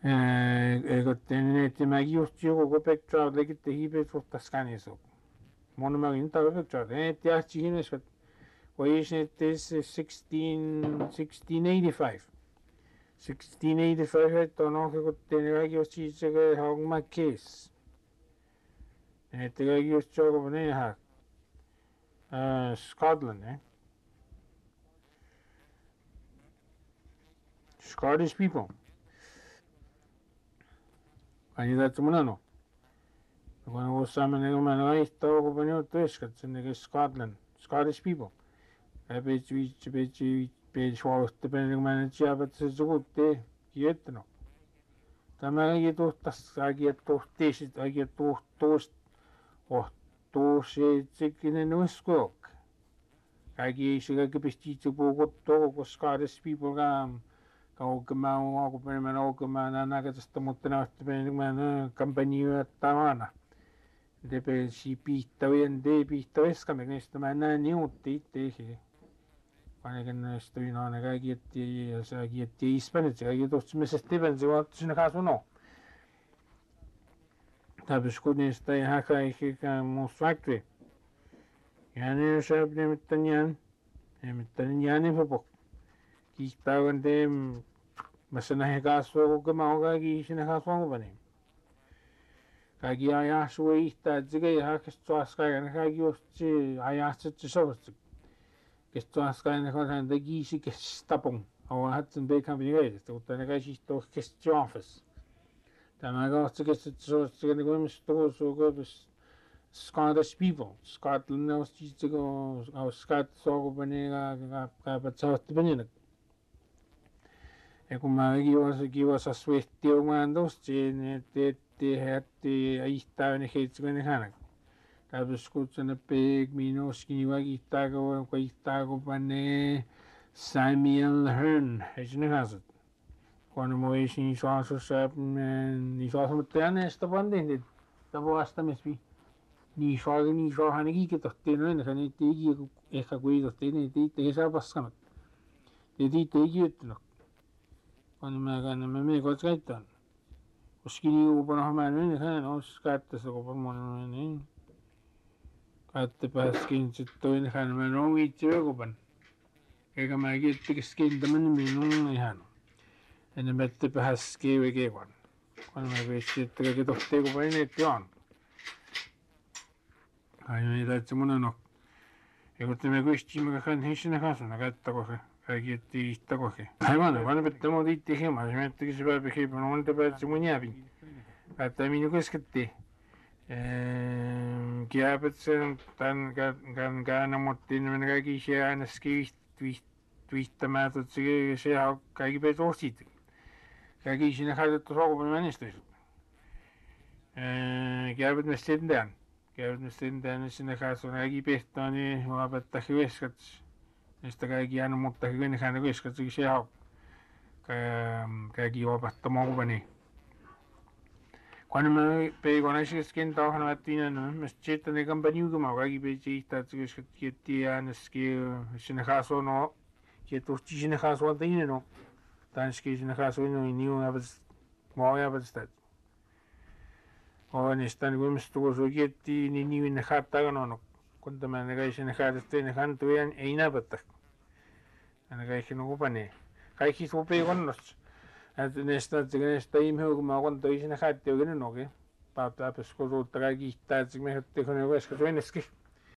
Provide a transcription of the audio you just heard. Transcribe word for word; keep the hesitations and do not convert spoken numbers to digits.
Egotenete magiustio go pectra legit the hebet for Tascaniso. Monomag interpectra, eh, Tiachines, Wayne it is sixteen sixteen eighty five. sixteen eighty five Tonoco Teneragios Chisaga Hog my case. And Tegagios Chog of Neha. Uh, Scotland, eh? Scottish people. Ani that's Munano. When I was summoning man, I talk of a new twist, in Scotland, Scottish people. I bet you each bet you page was depending manager, but it's a good day, yet no. The man I get to I get to taste it, I get to toast or to say chicken in New Squawk. I guess you get a to go to Scottish people. Um, Kaugama, Walkerman, Ogaman, and I just the Montana man company at Tavana. The pay she beat away and they beat the West coming against the man. I knew they take it. When I can stay on, I get the I get the Spanish, I get to Missus Stevens, you want to know how to know. Tabs couldn't stay Haka most factory. Yanni Shab Nemitanian, Nemitanian for book. Kistagan dem Masanahaso Gamauga, Shinahaswani. Kagi I asked way that the gay Hakas to ask and Hagi, I asked it to show it. Gets to ask and the geese gets stubborn. Our Hudson Bay Company, so the Nagashi to kiss the office. Then I got to get it so it's going to go in stores so go with Scottish people. Scotland knows to go, our Scott so Benega, but South Benin. Ekumagi was give us a sweet deal man, those chain that they had the East Town hates when they had. That was good and a pig, Mino, skinny waggy tago, quite tago, pane, Samuel Hearn, as you has it. One of my she's also sharp and he's also with the honest the one day. The boss the must be. Ni saw ni saw Haniki get of dinner and can it take you a way of dinner, they is a basket. They did take you to look. When Megan and Mammy got right done. Skinny open a man in the hand, or scat the open one in. Got the baskins to in the hand, and no eat your open. I can make it big skin the man in my hand. And the met the has gave a gay one. When I wish it to get off take away it on. I made that the mono. I got to make wish Jim can hiss in the house and I got the coffee. I get the tacoke. I want to one bit the more to him. I meant to give a behavior and want to bet the Munyabi. At the minute, get the Gabets and Gan Gana Motin and Raggy share and a ski twist twist the matter to say how Kagibet or sit. Kagi in a had to talk with ministers. Gabet must sit down. Gabet must sit down in the house on Aggie Best Tony who have at the Hueskats. Mister Gagiano Montagan and the Whiskers to say how Gagi over the Mogany. When I pay when I see skin down at Tina and Miss Chit and the company, Gagi Beji, that's get the and skill, in the house or no, get to teach in the house one thing, you know. Then skis in the house when we knew I was more ever that. Or in stand women stores will get the new in the hat tagon on. Quando man the guys in the hat is in the hand to an ain't and the guy can open it. I keep open one notch. At the next time, who want to is in a hat to get an okay. But up a school draggy, that's me taken a west to win a ski.